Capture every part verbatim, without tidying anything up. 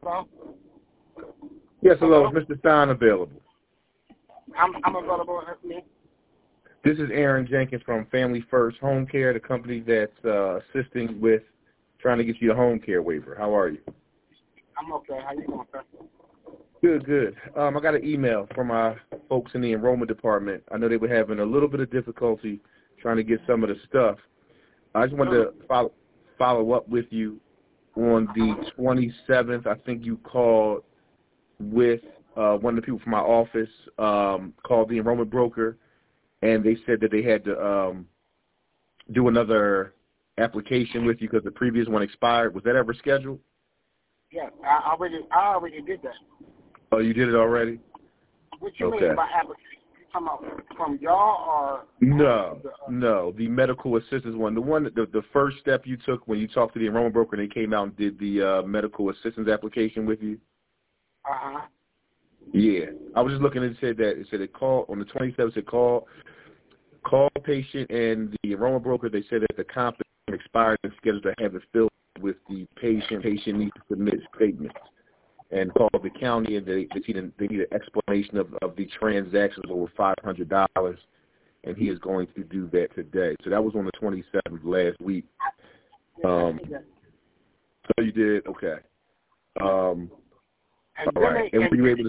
Hello? Yes, hello. Hello? Is Mister Stein available? I'm, I'm available. Me. This is Aaron Jenkins from Family First Home Care, the company that's uh, assisting with trying to get you the home care waiver. How are you? I'm okay. How you doing, sir? Good, good. Um, I got an email from my folks in the enrollment department. I know they were having a little bit of difficulty trying to get some of the stuff. I just wanted to follow, follow up with you on the twenty-seventh. I think you called with uh, one of the people from my office, um, called the enrollment broker, and they said that they had to um, do another application with you because the previous one expired. Was that ever scheduled? Yes, I already, I already did that. Oh, you did it already? What you Okay. mean by application? You talking about from y'all or? No, the, uh, no, the medical assistance one. The one, that the, the first step you took when you talked to the enrollment broker and they came out and did the uh, medical assistance application with you? Uh-huh. Yeah. I was just looking and it said that, it said it called, on the twenty-seventh, it called, call patient and the enrollment broker. They said that the comp expired and scheduled to have it filled with the patient. Patient needs to submit statements. And called the county, and they, they, need, an, they need an explanation of, of the transactions over five hundred dollars, and he is going to do that today. So that was on the twenty-seventh last week. Um, so you did? Okay. Um, and all then right. they, And were you able to?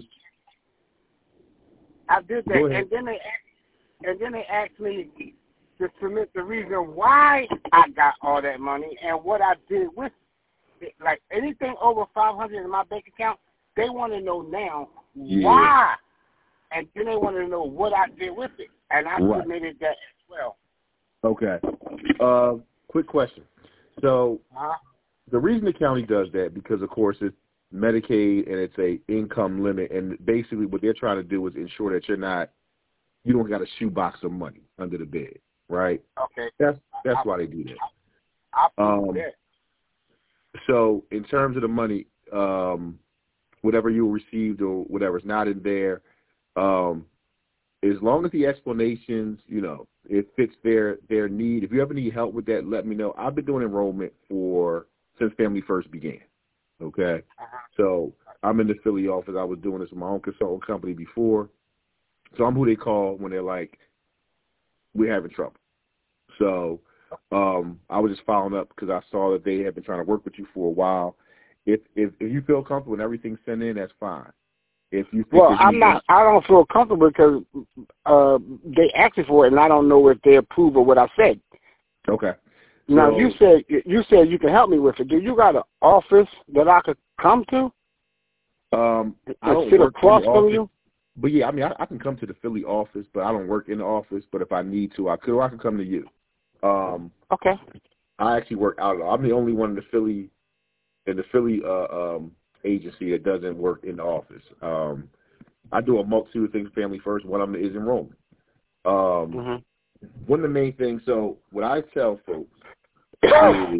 I did that, Go ahead. and then they asked, and then they asked me to submit the reason why I got all that money and what I did with it. Like anything over five hundred in my bank account, they want to know now Yeah. why, and then they want to know what I did with it, and I Right. submitted that as well. Okay. Uh, quick question. So Uh-huh. the reason the county does that, because of course it's Medicaid and it's a income limit, and basically what they're trying to do is ensure that you're not, you don't got a shoebox of money under the bed, right? Okay. That's that's I, why they do that. I, I Um, that. So in terms of the money, um, whatever you received or whatever's not in there, um, as long as the explanations, you know, it fits their their need. If you ever need help with that, let me know. I've been doing enrollment for since Family First began. Okay, Uh-huh. so I'm in the Philly office. I was doing this with my own consulting company before, so I'm who they call when they're like, we're having trouble. So um, I was just following up because I saw that they had been trying to work with you for a while. If if, if you feel comfortable and everything's sent in, that's fine. If you think Well, that I'm you not. I don't feel comfortable because uh, they asked me for it, and I don't know if they approve of what I said. okay. Now So, you said you said you can help me with it. Do you got an office that I could come to um, I and don't sit work in across the from office, you? but yeah, I mean, I, I can come to the Philly office, but I don't work in the office. But if I need to, I could, or I could come to you. Um, Okay. I actually work out. I'm the only one in the Philly in the Philly uh, um, agency that doesn't work in the office. Um, I do a multitude of things. Family First. One of them is enrollment. Um, Mm-hmm. One of the main things. So what I tell folks is,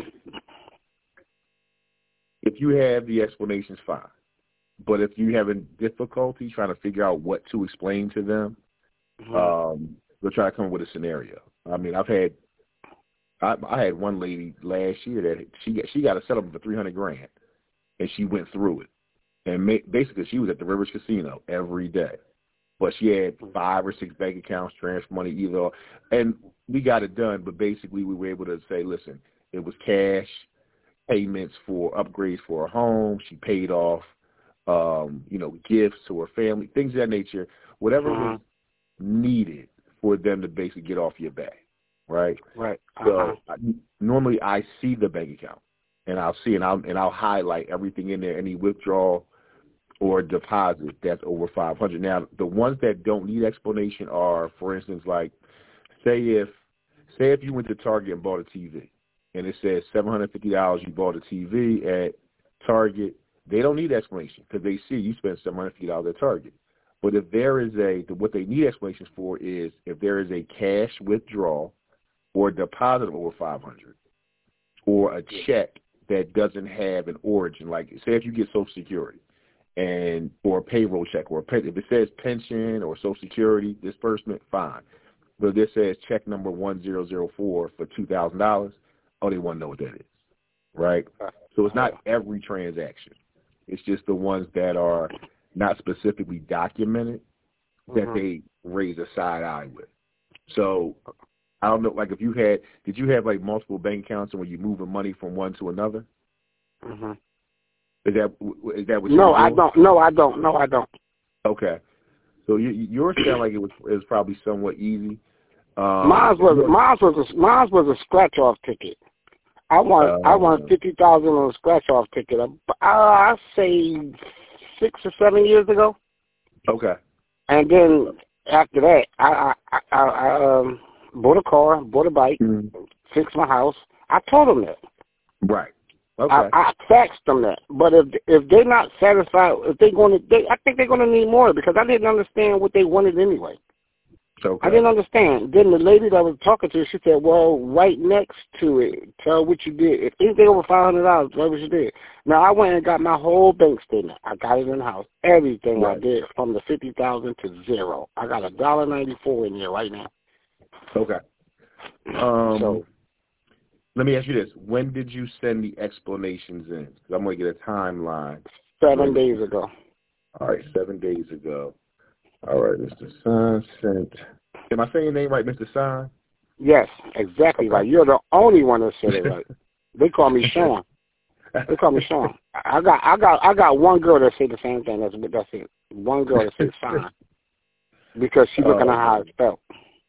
if you have the explanations, fine. But if you're having difficulty trying to figure out what to explain to them, Mm-hmm. um, they'll try to come up with a scenario. I mean, I've had I, I had one lady last year that she got, she got a settlement for three hundred grand, and she went through it. And ma- basically, she was at the Rivers Casino every day, but she had five or six bank accounts, transfer money either, and we got it done. But basically, we were able to say, listen, it was cash payments for upgrades for her home. She paid off, um, you know, gifts to her family, things of that nature, whatever Uh-huh. was needed for them to basically get off your back, right? Right. Uh-huh. So I, normally I see the bank account, and I'll see and I'll and I'll highlight everything in there, any withdrawal or deposit that's over five hundred. Now, the ones that don't need explanation are, for instance, like say if say if you went to Target and bought a T V, and it says seven hundred fifty dollars you bought a T V at Target, they don't need explanation because they see you spent seven hundred fifty dollars at Target. But if there is a, what they need explanations for is if there is a cash withdrawal or a deposit of over five hundred dollars or a check that doesn't have an origin, like say if you get Social Security and or a payroll check or a pen, if it says pension or Social Security disbursement, fine. But if this says check number one zero zero four for two thousand dollars, oh, they want to know what that is, right? So it's not every transaction. It's just the ones that are not specifically documented that mm-hmm. they raise a side eye with. So I don't know, like if you had, did you have like multiple bank accounts and were you moving money from one to another? Mm-hmm. Is that is that what you No, were I doing? don't. No, I don't. No, I don't. Okay. So you, yours sound like it was it was probably somewhat easy. Um, mine was mine was a, mine was a scratch off ticket. I won uh, I won fifty thousand on a scratch off ticket. Uh, I say six or seven years ago. Okay. And then after that, I I, I, I um, bought a car, bought a bike, mm-hmm. fixed my house. I told them that. Right. Okay. I, I faxed them that. But if if they're not satisfied, if they're going to, they, I think they're going to need more because I didn't understand what they wanted anyway. Okay. I didn't understand. Then the lady that I was talking to, she said, well, right next to it, tell what you did. If anything over five hundred dollars, tell what you did. Now, I went and got my whole bank statement. I got it in the house. Everything right. I did from the fifty thousand dollars to zero. I got a one dollar ninety-four in there right now. Okay. Um, so, let me ask you this. When did you send the explanations in? Because I'm going to get a timeline. Seven days ago. All right, seven days ago. All right, Mister Son sent. Am I saying your name right, Mister Son? Yes, exactly right. You're the only one that said it right. They call me Sean. They call me Sean. I got, I got, I got one girl that say the same thing. That's that's it. One girl that says Sean because she's looking oh, at how it's spelled.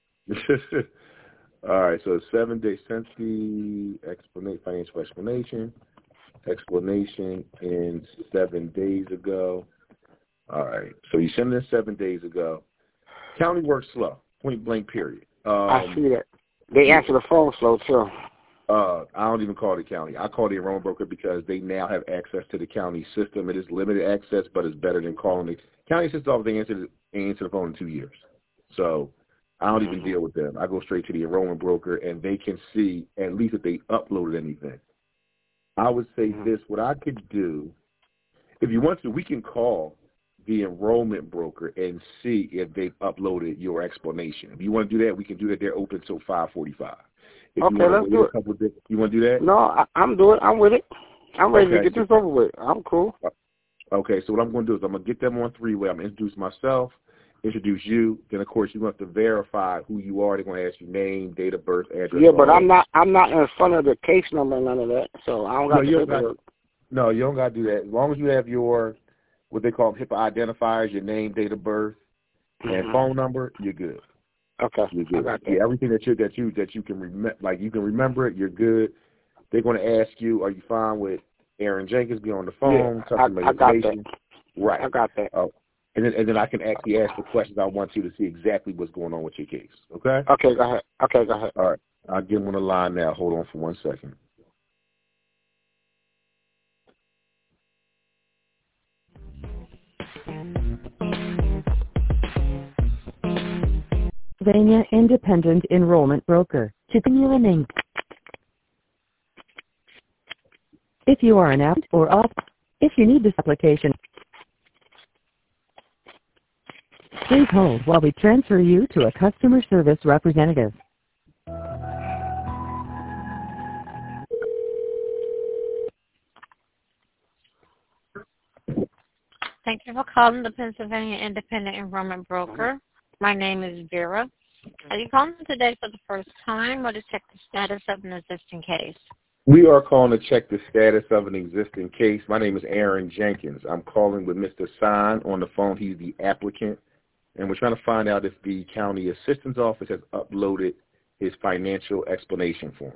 All right, so seven days sent the explanation, financial explanation, explanation in seven days ago. All right, so you sent it in seven days ago. County works slow, point blank, period. Um, I see that. They answer the phone slow, too. Uh, I don't even call the county. I call the enrollment broker because they now have access to the county system. It is limited access, but it's better than calling the county system. They answer, they answer the phone in two years. So I don't even deal with them. I go straight to the enrollment broker, and they can see at least if they uploaded anything. I would say mm-hmm. this, what I could do, if you want to, we can call the enrollment broker and see if they've uploaded your explanation. If you want to do that, we can do that. They're open until five forty-five. If okay, you let's do it. Couple of days, you want to do that? No, I, I'm doing. I'm with it. I'm ready okay. to get this over with. I'm cool. Okay, so what I'm going to do is I'm going to get them on three-way. I'm going to introduce myself, introduce you. Then, of course, you're going to have to verify who you are. They're going to ask you name, date of birth, address. Yeah, but I'm not. I'm not in front of the case number and none of that, so I don't got no, the you paperwork. don't got, no, you don't got to do that. As long as you have your what they call HIPAA identifiers, your name, date of birth, and mm-hmm. phone number, you're good. Okay, you're good. I got that. Yeah, everything that you that you that you can remember, like you can remember it, you're good. They're going to ask you, are you fine with Aaron Jenkins being on the phone? Yeah, I, I got that. Right. I got that. Oh, and then and then I can actually ask the questions I want you to see exactly what's going on with your case. Okay. Okay, go ahead. Okay, go ahead. All right, I'll get him on the line now. Hold on for one second. Pennsylvania Independent Enrollment Broker, continuing. If you are an out or off, if you need this application, please hold while we transfer you to a customer service representative. Thank you for calling the Pennsylvania Independent Enrollment Broker. My name is Vera. Are you calling today for the first time or to check the status of an existing case? We are calling to check the status of an existing case. My name is Aaron Jenkins. I'm calling with Mister Sign on the phone. He's the applicant. And we're trying to find out if the county assistance office has uploaded his financial explanation form.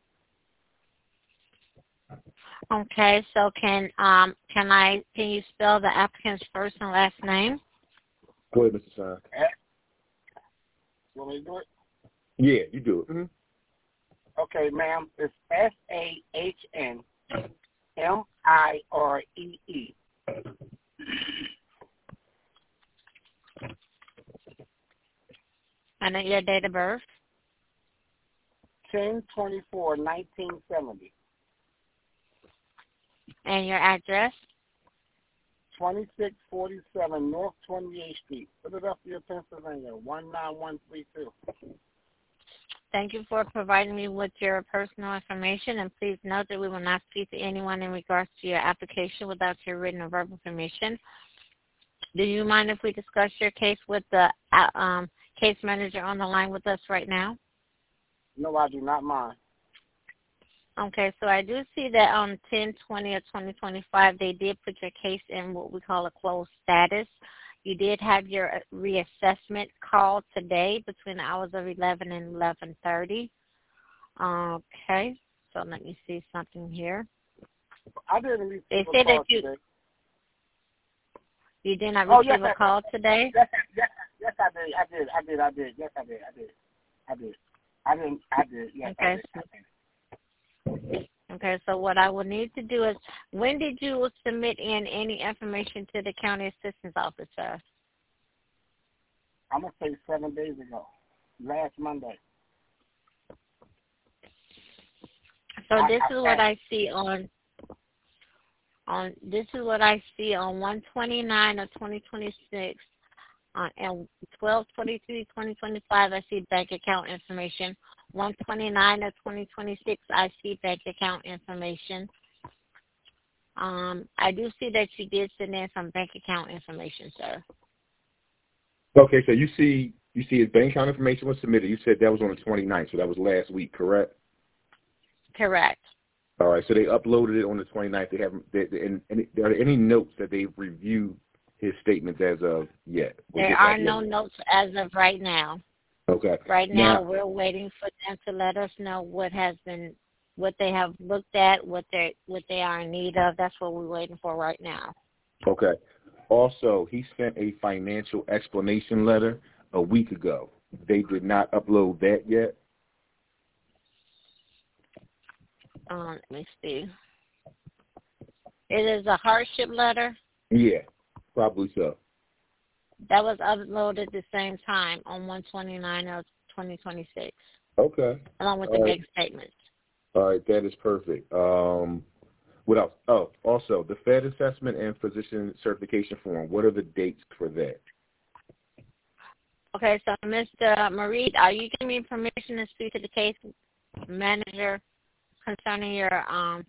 Okay, so can um can I can you spell the applicant's first and last name? Go ahead, Mister Sign. You want me to do it? Yeah, you do it. Mm-hmm. Okay, ma'am. It's S A H N M I R E E. And then your date of birth? ten twenty-four nineteen seventy. And your address? twenty-six forty-seven North twenty-eighth Street, Philadelphia, Pennsylvania, one nine one three two. Thank you for providing me with your personal information, and please note that we will not speak to anyone in regards to your application without your written or verbal permission. Do you mind if we discuss your case with the uh, um, case manager on the line with us right now? No, I do not mind. Okay, so I do see that on ten twenty of twenty twenty-five, they did put your case in what we call a closed status. You did have your reassessment call today between the hours of eleven and eleven thirty. Okay, so let me see something here. I didn't receive they a said call that you, today. You did not Oh, receive yes, a call today? Yes, yes, yes, I did. I did. I did. I did. Yes, I did. I did. I did. I didn't. I did. Yes, okay. I did. I did. Okay, so what I will need to do is, when did you submit in any information to the county assistance officer? I'm going to say seven days ago, last Monday. So I, this I, is what I see on, on this is what I see on one twenty-nine of twenty twenty-six, uh, and twelve twenty-three twenty twenty-five, I see bank account information. one twenty-nine of twenty twenty-six, I see bank account information. Um, I do see that you did send in some bank account information, sir. Okay, so you see you see his bank account information was submitted. You said that was on the twenty-ninth, so that was last week, correct? Correct. All right, so they uploaded it on the twenty-ninth. They haven't. They, they, and, and are there any notes that they've reviewed his statements as of yet? There are no notes as of right now. Okay. Right now, now, we're waiting for them to let us know what has been, what they have looked at, what they what they are in need of. That's what we're waiting for right now. Okay. Also, he sent a financial explanation letter a week ago. They did not upload that yet. Um, let me see. It is a hardship letter. Yeah, probably so. That was uploaded the same time on one twenty-nine of twenty twenty-six. Okay. Along with the All bank right. statements. All right, that is perfect. Um, what else? Oh, also, the Fed assessment and physician certification form. What are the dates for that? Okay, so Mister Marie, are you giving me permission to speak to the case manager concerning your um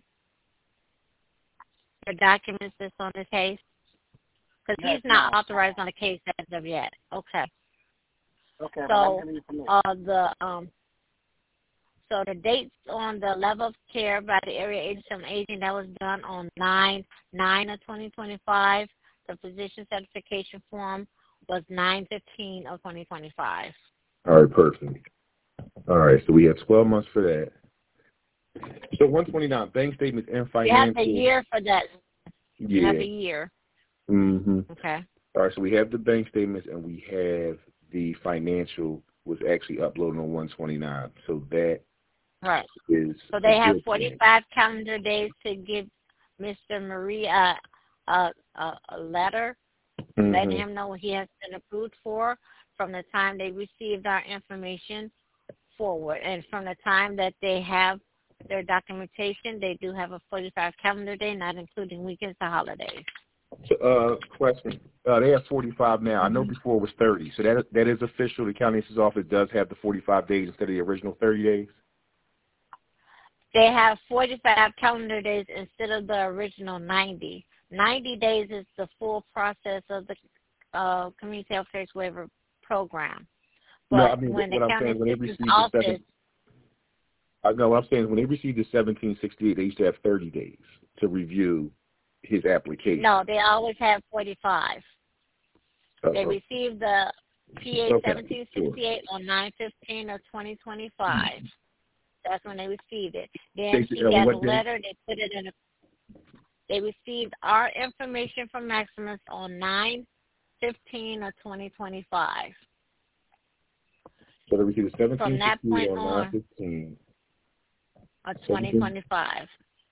your documents that's on the case? Because Yes, he's not ma'am. authorized on the case as of yet. Okay. Okay, So well, I'm giving you permission. uh, the um, so the dates on the level of care by the area eighty-seven agent, that was done on nine nine of twenty twenty-five. The physician certification form was nine fifteen of twenty twenty-five. All right, perfect. All right, so we have twelve months for that. So one twenty-nine, bank statements and financial. You have the year for that. Yeah. You have the year. Mm-hmm. Okay. All right, so we have the bank statements and we have the financial was actually uploaded on one twenty-nine. So that Right. is So they have good forty-five thing. calendar days to give Mister Marie a, a, a, a letter, mm-hmm. letting him know what he has been approved for from the time they received our information forward. And from the time that they have their documentation, they do have a forty-five calendar day, not including weekends or holidays. So, uh, question. Uh, they have forty-five now. Mm-hmm. I know before it was thirty. So that that is official. The county assessor's office does have the forty-five days instead of the original thirty days? They have forty-five calendar days instead of the original ninety. ninety days is the full process of the uh, Community Health Care Waiver Program. But no, I mean, when what the I'm county saying, when they received office, the seven, I know what I'm saying, when they received the seventeen sixty-eight, they used to have thirty days to review his application. No, they always have forty-five. Uh-oh. They received the P A okay. seventeen sixty-eight sure. on nine fifteen of twenty twenty-five. That's when they received it. Then he uh, got a day? letter. They put it in a. They received our information from Maximus on nine fifteen of twenty twenty-five. So they received the seventeen from that point on on nine fifteen. Of twenty twenty-five.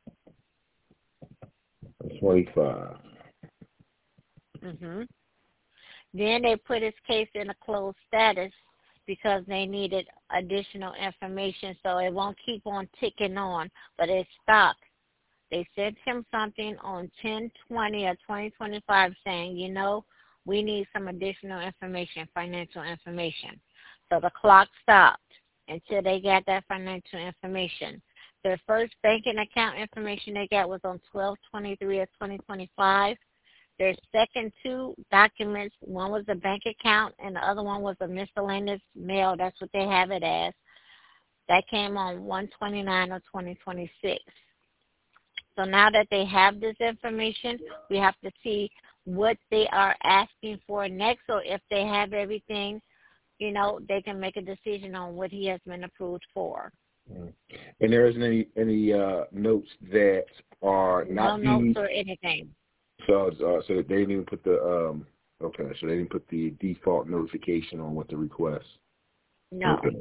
twenty-five. Mhm. Then they put his case in a closed status because they needed additional information, so it won't keep on ticking on, but it stopped. They sent him something on ten twenty of twenty twenty-five saying, you know, we need some additional information, financial information. So the clock stopped. until they got that financial information. Their first banking account information they got was on twelve twenty-three of twenty twenty-five. Their second two documents, one was a bank account and the other one was a miscellaneous mail. That's what they have it as. That came on one twenty-nine of twenty twenty-six. So now that they have this information, we have to see what they are asking for next. So if they have everything, you know, they can make a decision on what he has been approved for. And there isn't any any uh, notes that are not no used. notes or anything. So uh, so they didn't even put the um okay, so they didn't put the default notification on what the request. No. Okay.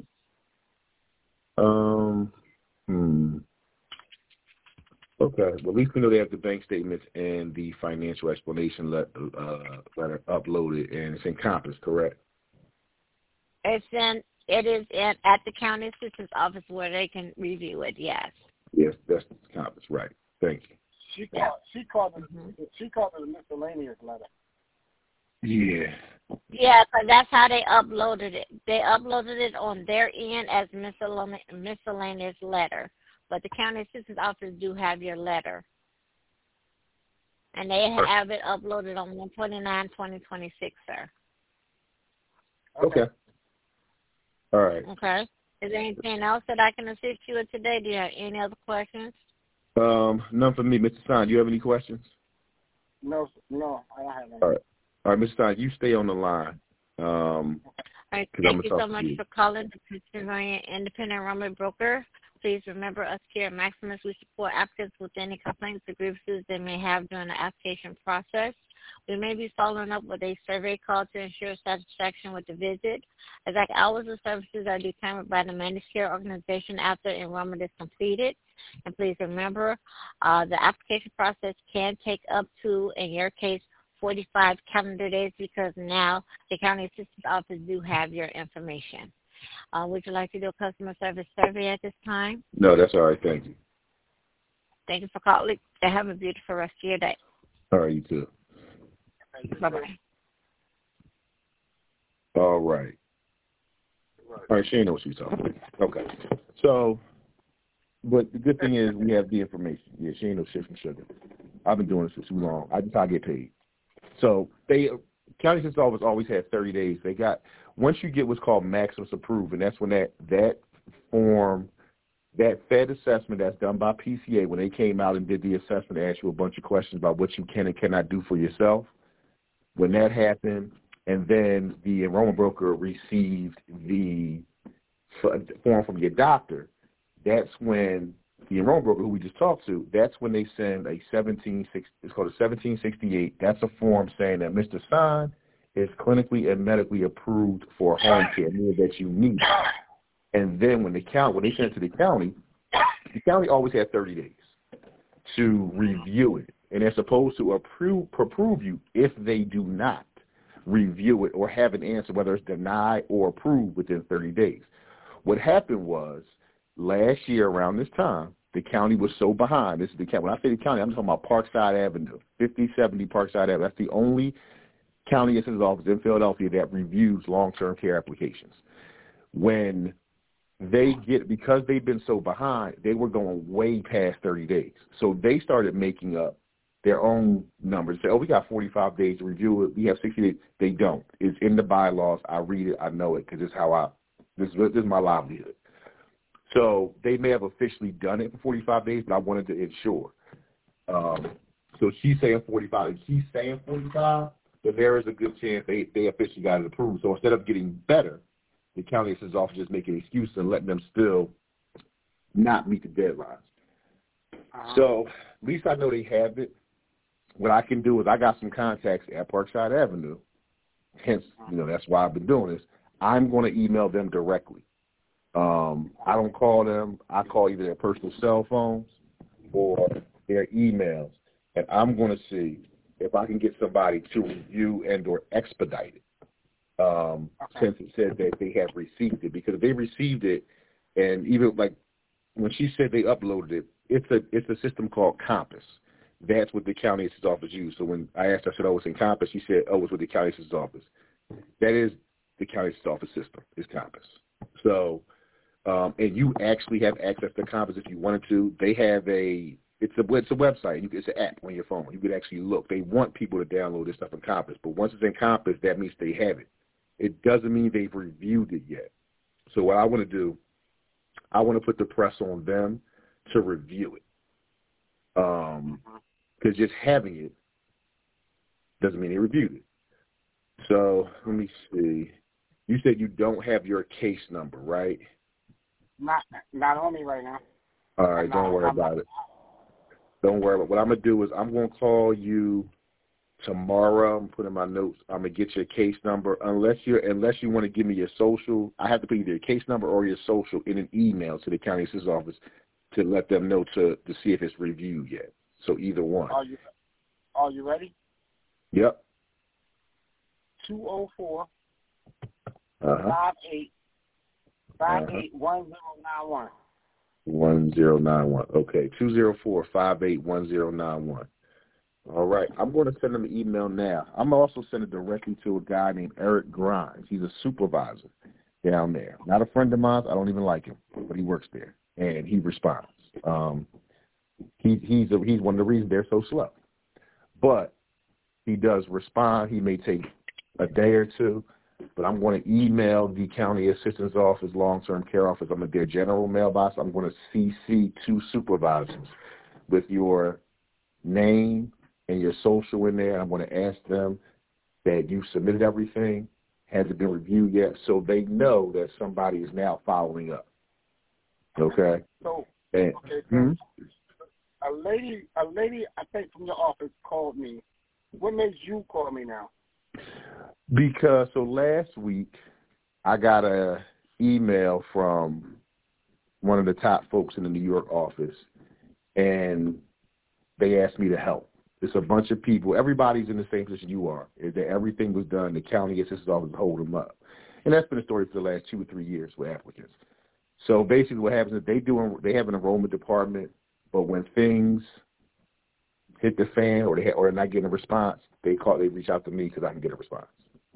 Um. Hmm. Okay. Well, at least we know they have the bank statements and the financial explanation let, uh, letter uploaded, and it's in Compass, correct? It's in. It is in, at the county assistant's office where they can review it. Yes. Yes, that's Compass, right? Thank you. She called. She called it. Mm-hmm. She called it a miscellaneous letter. Yeah. Yeah, because that's how they uploaded it. They uploaded it on their end as miscellane- miscellaneous letter. But the county assistant's office do have your letter. And they have it uploaded on one twenty-nine twenty twenty-six, sir. Okay. okay. All right. Okay. Is there anything else that I can assist you with today? Do you have any other questions? Um, none for me. Mister Stein, do you have any questions? No, no, I don't have any. All right. All right, Mister Stein, you stay on the line. Um, All right. Thank you so much you. for calling the Pennsylvania Independent Enrollment Broker. Please remember us here at Maximus. We support applicants with any complaints or grievances they may have during the application process. We may be following up with a survey call to ensure satisfaction with the visit. Exact hours of services are determined by the managed care organization after enrollment is completed. And please remember, uh, the application process can take up to, in your case, forty-five calendar days because now the county assistance office do have your information. Uh, would you like to do a customer service survey at this time? No, that's all right. Thank you. Thank you for calling. Have a beautiful rest of your day. All right, you too. Bye-bye. All right. All right, she ain't know what she's talking about. Okay. So, but the good thing is we have the information. Yeah, she ain't no shit from sugar. I've been doing this for too long. I just I get paid. So they county assistance office always had thirty days. They got once you get what's called Maximus approved, and that's when that that form, that Fed assessment that's done by P C A when they came out and did the assessment, they asked you a bunch of questions about what you can and cannot do for yourself. When that happened, and then the enrollment broker received the form from your doctor, that's when the enrollment broker who we just talked to, that's when they send a seventeen sixty, it's called a seventeen sixty-eight. That's a form saying that Mister Stein is clinically and medically approved for home care, meaning that you need it. And then when the county, when they send it to the county, the county always had thirty days to review it. And they're supposed to approve, approve you if they do not review it or have an answer, whether it's denied or approved within thirty days. What happened was last year around this time, the county was so behind. This is the county. When I say the county, I'm talking about Parkside Avenue, fifty seventy Parkside Avenue. That's the only county assistance office in Philadelphia that reviews long-term care applications. When they get, because they've been so behind, they were going way past thirty days. So they started making up their own numbers. Say, oh, we got forty-five days to review it. We have sixty days. They don't. It's in the bylaws. I read it. I know it because it's how I, this, this is my livelihood. So they may have officially done it for forty-five days, but I wanted to ensure. Um, so she's saying forty-five, and she's saying forty-five, but there is a good chance they, they officially got it approved. So instead of getting better, the county assistance office just making excuses and letting them still not meet the deadlines. Uh-huh. So at least I know they have it. What I can do is I got some contacts at Parkside Avenue. Hence, you know, that's why I've been doing this. I'm going to email them directly. Um, I don't call them. I call either their personal cell phones or their emails, and I'm going to see if I can get somebody to review and or expedite it, um, okay. since it said that they have received it. Because if they received it, and even like when she said they uploaded it, it's a it's a system called Compass. That's what the county assistance office used. So when I asked her, I said, oh, it's in Compass, she said, oh, it's with the county assistance office. That is the county assistance office system, is Compass. So um, and you actually have access to Compass if you wanted to. They have a it's a it's a website. You, it's an app on your phone. You could actually look. They want people to download this stuff in Compass, but once it's in Compass, that means they have it. It doesn't mean they've reviewed it yet. So what I want to do, I want to put the press on them to review it. Um, because just having it doesn't mean they reviewed it. So let me see. You said you don't have your case number, right? Not not on me right now. All right, don't worry about it. Don't worry about it. What I'm going to do is I'm going to call you tomorrow. I'm putting my notes. I'm going to get your case number. Unless you're, unless you want to give me your social, I have to put either your case number or your social in an email to the county assistant's office to let them know to, to see if it's reviewed yet. So either one. Are you, are you ready? Yep. two oh four, Uh-huh. five eight, five eight one zero nine one. one zero nine one. Okay, two zero four, five eight one zero nine one. All right, I'm going to send them an email now. I'm also sending it directly to a guy named Eric Grimes. He's a supervisor down there. Not a friend of mine. I don't even like him, but he works there, and he responds. Um, he, he's, a, he's one of the reasons they're so slow. But he does respond. He may take a day or two. But I'm going to email the county assistant's office, long-term care office. I'm at their general mailbox. I'm going to C C two supervisors with your name and your social in there. I'm going to ask them that you submitted everything, hasn't been reviewed yet, so they know that somebody is now following up. Okay? So, and, okay, so hmm? a lady, a lady, I think from your office called me. What makes you call me now? Because so last week I got a email from one of the top folks in the New York office, and they asked me to help. It's a bunch of people. Everybody's in the same position you are. Is that everything was done. The county assistant's office hold them up, and that's been the story for the last two or three years with applicants. So basically, what happens is they do they have an enrollment department, but when things hit the fan or they or they're not getting a response, they call they reach out to me because I can get a response.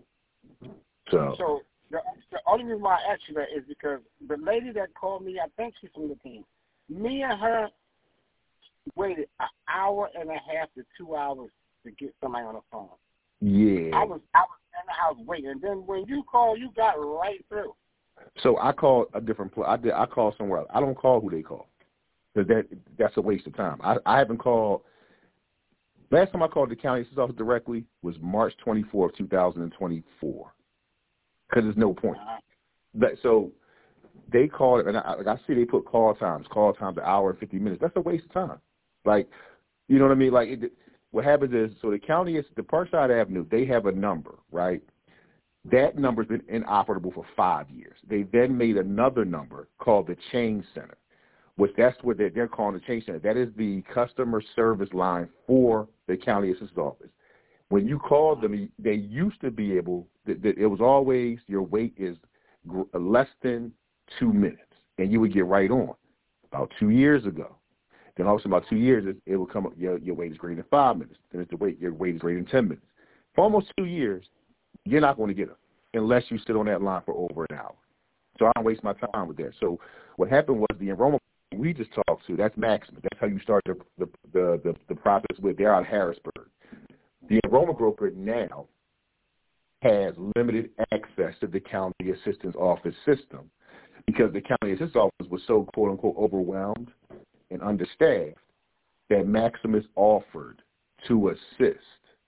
So, so the, the only reason why I asked you that is because the lady that called me, I think she's from the team. Me and her waited an hour and a half to two hours to get somebody on the phone. Yeah. I was I was in the house waiting, and then when you called, you got right through. So I called a different place. I did. I called somewhere else. I don't call who they call because that that's a waste of time. I, I haven't called. Last time I called the county assistant's office directly was March twenty-fourth, two thousand twenty-four. Because there's no point. But, so they call it, and I, like I see they put call times, call times an hour and fifty minutes. That's a waste of time. Like, you know what I mean? Like, it, what happens is, so the county is, the Parkside Avenue, they have a number, right? That number's been inoperable for five years. They then made another number called the Change Center, which that's what they're, they're calling the Change Center. That is the customer service line for the county assistant's office. When you called them, they used to be able, it was always your wait is less than two minutes, and you would get right on. About two years ago. Then also about two years, it, it will come up, your, your wait is greater than five minutes. Then it's the wait, your wait is greater than ten minutes. For almost two years, you're not going to get them unless you sit on that line for over an hour. So I don't waste my time with that. So what happened was the enrollment we just talked to, that's Maximus. That's how you start the, the, the, the, the process with. They're out of Harrisburg. The enrollment broker now has limited access to the county assistant's office system because the county assistant's office was so, quote-unquote, overwhelmed and understaffed that Maximus offered to assist.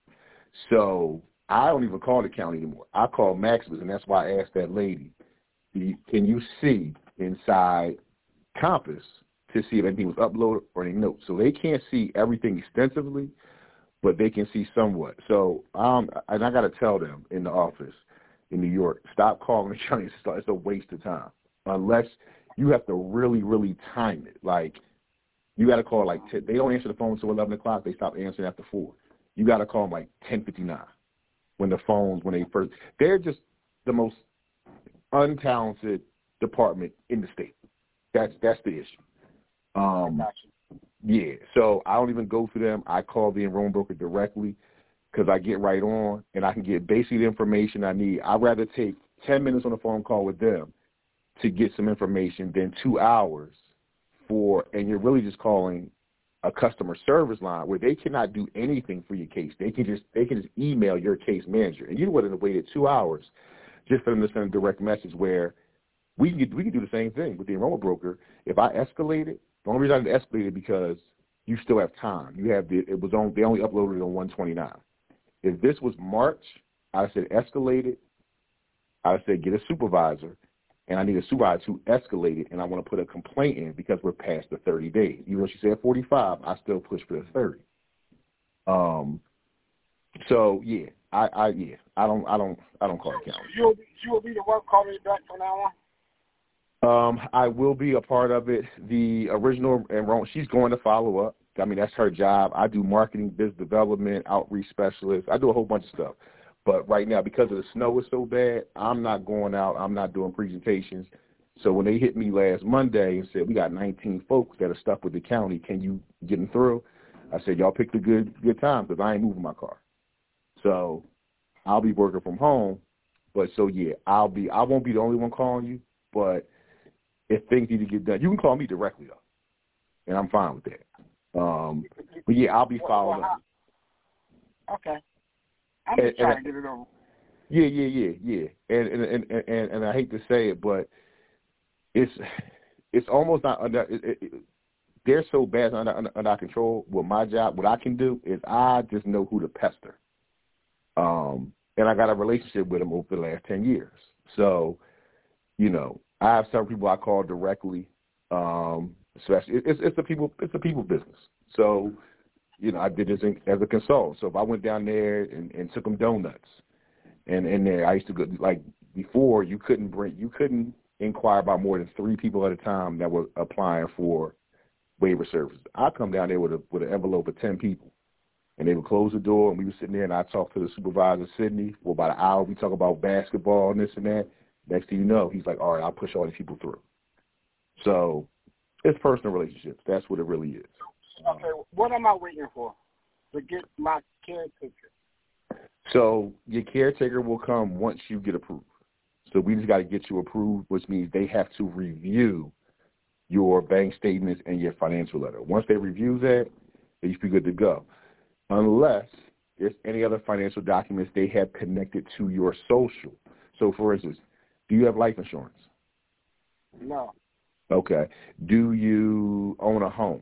So I don't even call the county anymore. I call Maximus, and that's why I asked that lady, can you see inside Compass to see if anything was uploaded or any notes? So they can't see everything extensively, but they can see somewhat. So, um, and I got to tell them in the office in New York, stop calling the county. It's a waste of time. Unless you have to really, really time it. Like, you got to call like, ten, they don't answer the phone until eleven o'clock. They stop answering after four. You got to call them like ten fifty-nine when the phones, when they first, they're just the most untalented department in the state. That's, that's the issue. Um, Yeah, so I don't even go through them. I call the enrollment broker directly because I get right on and I can get basically the information I need. I'd rather take ten minutes on a phone call with them to get some information, then two hours for, and you're really just calling a customer service line where they cannot do anything for your case. They can just they can just email your case manager, and you would have waited two hours just for them to send a direct message. Where we can we can do the same thing with the enrollment broker. If I escalate it, the only reason I didn't escalate it because you still have time. You have the it was on they only uploaded it on one twenty-nine. If this was March, I said escalate it. I said get a supervisor. And I need a supervisor to escalate it, and I want to put a complaint in because we're past the thirty days. Even though she said forty-five, I still push for the thirty. Um. So yeah, I, I yeah, I don't, I don't, I don't call it county. You'll be, you'll be the one calling it back from now on. Um, I will be a part of it. The original enrollment, she's going to follow up. I mean, that's her job. I do marketing, business development, outreach specialist. I do a whole bunch of stuff. But right now, because of the snow is so bad, I'm not going out. I'm not doing presentations. So when they hit me last Monday and said, we got nineteen folks that are stuck with the county, can you get them through? I said, y'all picked a good good time because I ain't moving my car. So I'll be working from home. But so, yeah, I'll be, I won't be the only one calling you. But if things need to get done, you can call me directly, though. And I'm fine with that. Um, but, yeah, I'll be following up. Okay. I'm just and, trying and, to get it over. Yeah, yeah, yeah, yeah. And and, and and and I hate to say it, but it's it's almost not under. It, it, they're so bad under, under under our control. With my job, what I can do is I just know who to pester. Um, and I got a relationship with them over the last ten years. So, you know, I have some people I call directly. Um, especially, it's it's a people it's a people business. So. You know, I did this in, as a consultant. So if I went down there and, and took them donuts, and in there I used to go like before you couldn't bring you couldn't inquire about more than three people at a time that were applying for waiver services. I'd come down there with a with an envelope of ten people, and they would close the door, and we were sitting there, and I talked to the supervisor, Sydney, for about an hour. We talk about basketball and this and that. Next thing you know, he's like, all right, I'll push all these people through. So it's personal relationships. That's what it really is. Okay, what am I waiting for to get my caretaker? So your caretaker will come once you get approved. So we just got to get you approved, which means they have to review your bank statements and your financial letter. Once they review that, you should be good to go. Unless there's any other financial documents they have connected to your social. So, for instance, do you have life insurance? No. Okay. Do you own a home?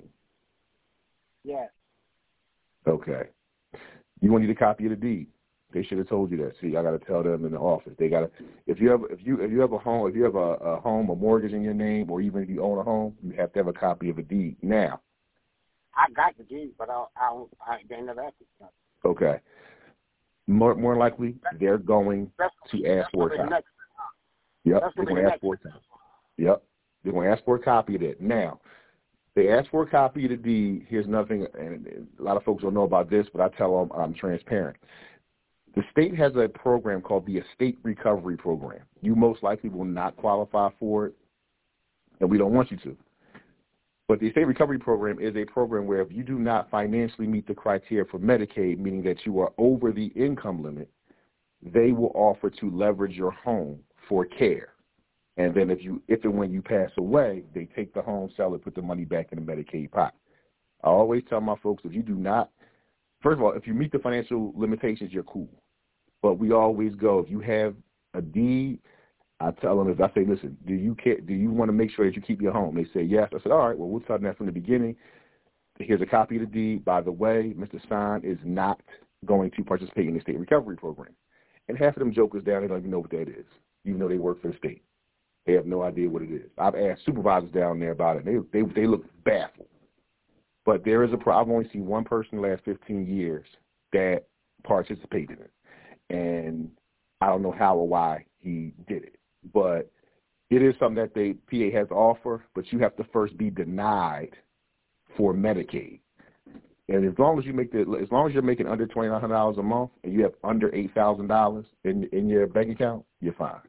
Yes. Okay. You want to need a copy of the deed. They should have told you that. See, I got to tell them in the office. They got to. If you have, if you, if you have a home, if you have a, a home, a mortgage in your name, or even if you own a home, you have to have a copy of a deed. Now. I got the deed, but I, I, I they never asked me. Okay. More, more likely, they're going that's, to ask for a copy. Next, yep. They're going to ask for a copy. Yep. They're going to ask for a copy of that. Now. They ask for a copy of the deed. Here's nothing, and a lot of folks don't know about this, but I tell them I'm transparent. The state has a program called the Estate Recovery Program. You most likely will not qualify for it, and we don't want you to. But the Estate Recovery Program is a program where if you do not financially meet the criteria for Medicaid, meaning that you are over the income limit, they will offer to leverage your home for care. And then if you, if and when you pass away, they take the home, sell it, put the money back in the Medicaid pot. I always tell my folks, if you do not, first of all, if you meet the financial limitations, you're cool. But we always go, if you have a deed, I tell them, if I say, listen, do you care, do you want to make sure that you keep your home? They say yes. I said, all right, well, we'll tell them that from the beginning. Here's a copy of the deed. By the way, Mister Stein is not going to participate in the state recovery program. And half of them jokers down there don't even know what that is, even though they work for the state. They have no idea what it is. I've asked supervisors down there about it. They they they look baffled. But there is a pro- I've only seen one person in the last fifteen years that participated in it. And I don't know how or why he did it. But it is something that the P A has to offer, but you have to first be denied for Medicaid. And as long as you make the, as long as you're making under twenty-nine hundred dollars a month and you have under eight thousand dollars in in your bank account, you're fine.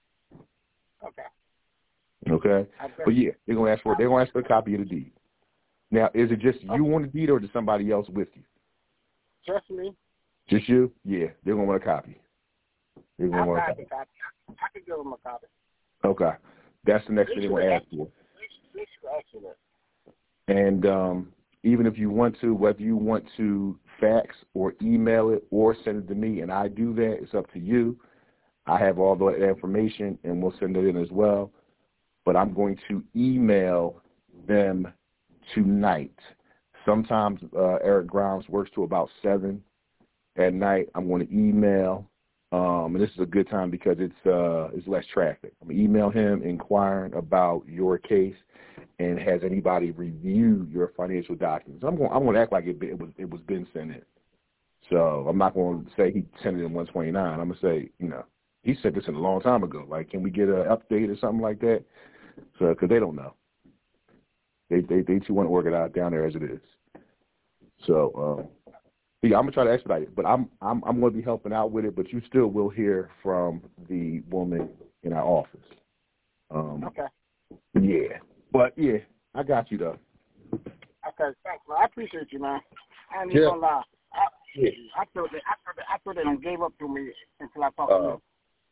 Okay. Okay. But yeah, they're gonna ask for they're gonna ask for a copy of the deed. Now, is it just you on the deed, or is somebody else with you? Just me. Just you? Yeah, they're gonna want a copy. They're gonna I want a got copy. the copy. I can give them a copy. Okay. That's the next thing they're going to ask for. And um, even if you want to, whether you want to fax or email it or send it to me, and I do that, it's up to you. I have all the information, and we'll send it in as well. But I'm going to email them tonight. Sometimes uh, Eric Grimes works to about seven at night. I'm going to email, um, and this is a good time because it's uh, it's less traffic. I'm going to email him inquiring about your case and has anybody review your financial documents. I'm going I'm going to act like it, it was it was been sent in. So I'm not going to say he sent it in one twenty-nine. I'm going to say, you know, he sent this in a long time ago. Like, can we get an update or something like that? So, because they don't know. They they they too unorganized down there as it is. So, uh, yeah, I'm gonna try to expedite it, but I'm I'm I'm gonna be helping out with it. But you still will hear from the woman in our office. Um, okay. Yeah, but yeah, I got you though. Okay, thanks, man. I appreciate you, man. I ain't Yeah. even gonna lie. I, Yeah. I thought that I thought that I thought they done gave up to me until I talked Uh, to you.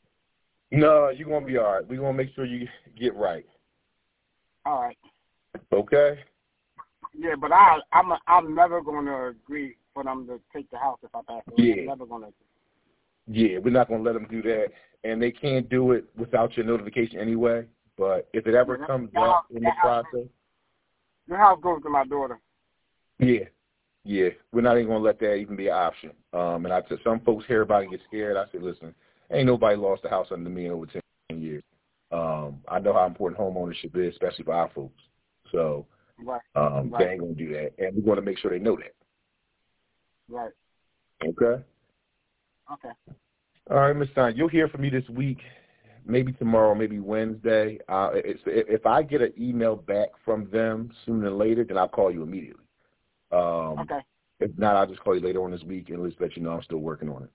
No, you're gonna be all right. We're gonna make sure you get right. All right. Okay. Yeah, but I I'm a, I'm never gonna agree for them to take the house if I pass away. Yeah. I'm never gonna. Yeah, we're not gonna let them do that, and they can't do it without your notification anyway. But if it ever comes up in the process, Your house goes to my daughter. yeah, yeah, we're not even gonna let that even be an option. Um, and I t- some folks hear about it and get scared. I say, listen, ain't nobody lost a house under me in over ten years. Um, I know how important home ownership is, especially for our folks. So Right. um, right. they ain't gonna do that, and we want to make sure they know that. Right. Okay. Okay. All right, Miz Stein, you'll hear from me this week, maybe tomorrow, maybe Wednesday. Uh, it's, if I get an email back from them sooner than later, then I'll call you immediately. Um, Okay. If not, I'll just call you later on this week and just let you know I'm still working on it.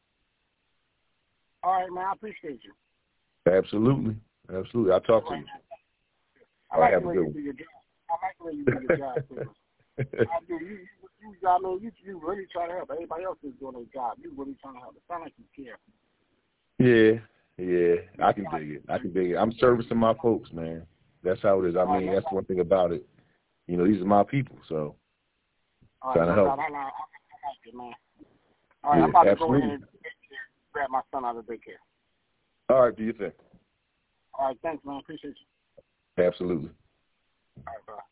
All right, man. I appreciate you. Absolutely. Absolutely. I'll talk to you. I All like right, the have way a good you one. do your job. I like the way you do your job, too. I do. You, you, you, I mean, you, you really try to help. Everybody else is doing their job. You really trying to help. It sounds like you care. Yeah, yeah. I can dig it. I can dig it. I'm servicing my folks, man. That's how it is. I mean, that's one thing about it. You know, these are my people, so All trying right, to no help. doubt. I, I, I like it, man. All right, Yeah, I'm about absolutely. to go ahead and grab my son out of daycare. All right, do your thing. All right, thanks, man. Appreciate you. Absolutely. All right, bye.